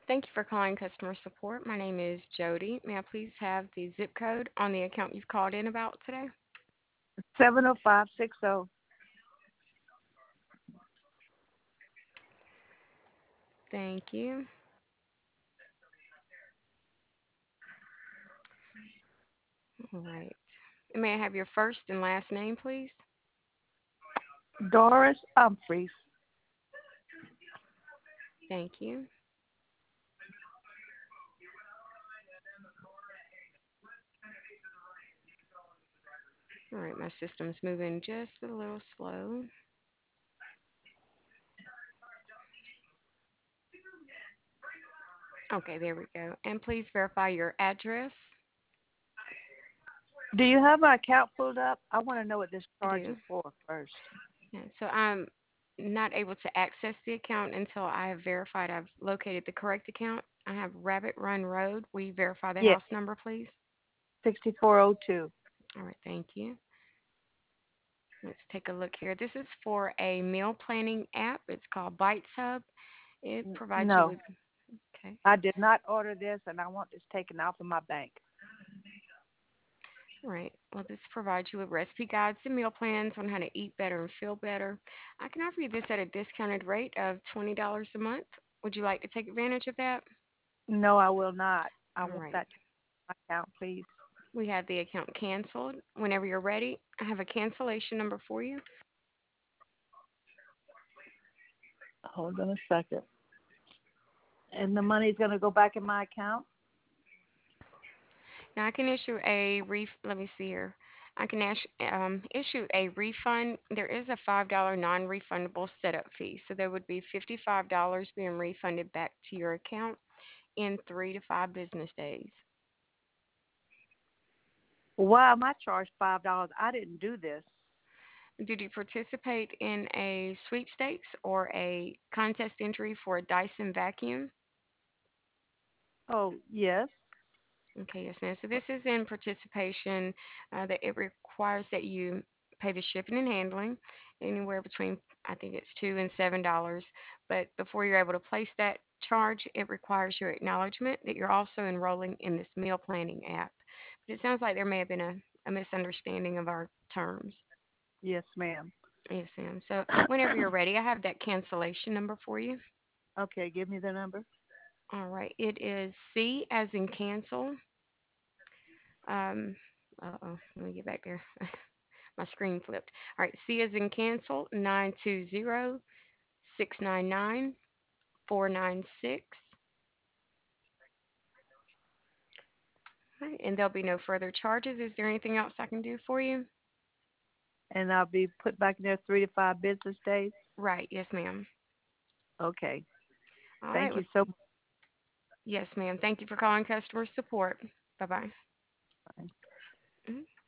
Thank you for calling customer support. My name is Jody. May I please have the zip code on the account you've called in about today? 70560. Thank you. All right. May I have your first and last name, please? Doris Humphreys. Thank you. All right, my system's moving just a little slow. Okay, there we go. And please verify your address. Do you have my account pulled up? I want to know what this I charge is do. for first. Yeah, so I'm not able to access the account until I have verified I've located the correct account. I have Rabbit Run Road. Will you verify the Yes, house number, please? 6402. All right, thank you. Let's take a look here. This is for a meal planning app. It's called Bites Hub. It provides you No, with, okay. I did not order this, and I want this taken off of my bank. All right. Well, this provides you with recipe guides and meal plans on how to eat better and feel better. I can offer you this at a discounted rate of $20 a month. Would you like to take advantage of that? No, I will not. I All want right. that to my account, please. We have the account canceled. Whenever you're ready, I have a cancellation number for you. Hold on a second. And the money's going to go back in my account? Now I can issue a let me see here. I can issue a refund. There is a $5 non-refundable setup fee, so there would be $55 being refunded back to your account in 3 to 5 business days. Why am I charged $5? I didn't do this. Did you participate in a sweepstakes or a contest entry for a Dyson vacuum? Oh, yes. Okay, yes, ma'am. So this is in participation that it requires that you pay the shipping and handling anywhere between, I think it's $2 and $7. But before you're able to place that charge, it requires your acknowledgement that you're also enrolling in this meal planning app. But it sounds like there may have been a misunderstanding of our terms. Yes, ma'am. Yes, ma'am. So whenever you're ready, I have that cancellation number for you. Okay, give me the number. All right. It is C as in cancel. Um, uh-oh, let me get back there. My screen flipped. All right, C as in cancel, 920-699-496. All right, and there'll be no further charges. Is there anything else I can do for you? And I'll be put back in there 3 to 5 business days. Right, yes, ma'am. Okay. All right, Thank well, you so yes, ma'am. Thank you for calling customer support. Bye-bye. much. Mhm.